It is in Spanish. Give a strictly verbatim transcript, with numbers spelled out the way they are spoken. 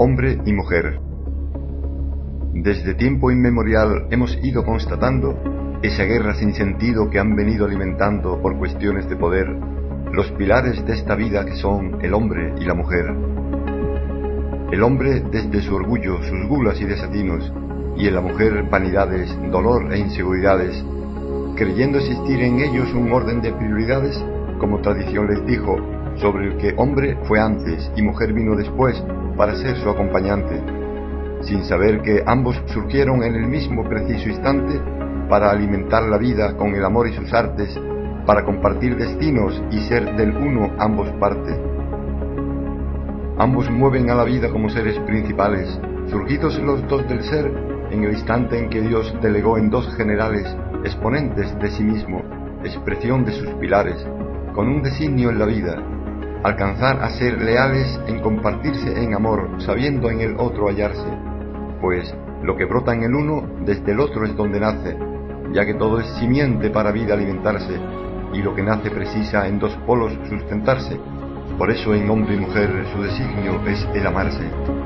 hombre y mujer. Desde tiempo inmemorial hemos ido constatando esa guerra sin sentido que han venido alimentando por cuestiones de poder los pilares de esta vida que son el hombre y la mujer. El hombre desde su orgullo, sus gulas y desatinos, y en la mujer vanidades, dolor e inseguridades, creyendo existir en ellos un orden de prioridades, como tradición les dijo, sobre el que hombre fue antes y mujer vino después para ser su acompañante, sin saber que ambos surgieron en el mismo preciso instante para alimentar la vida con el amor y sus artes, para compartir destinos y ser del uno ambos parte. Ambos mueven a la vida como seres principales, surgidos los dos del ser en el instante en que Dios delegó en dos generales, exponentes de sí mismo, expresión de sus pilares, con un designio en la vida, alcanzar a ser leales en compartirse en amor, sabiendo en el otro hallarse, pues lo que brota en el uno, desde el otro es donde nace, ya que todo es simiente para vida alimentarse, y lo que nace precisa en dos polos sustentarse. Por eso en hombre y mujer su designio es el amarse.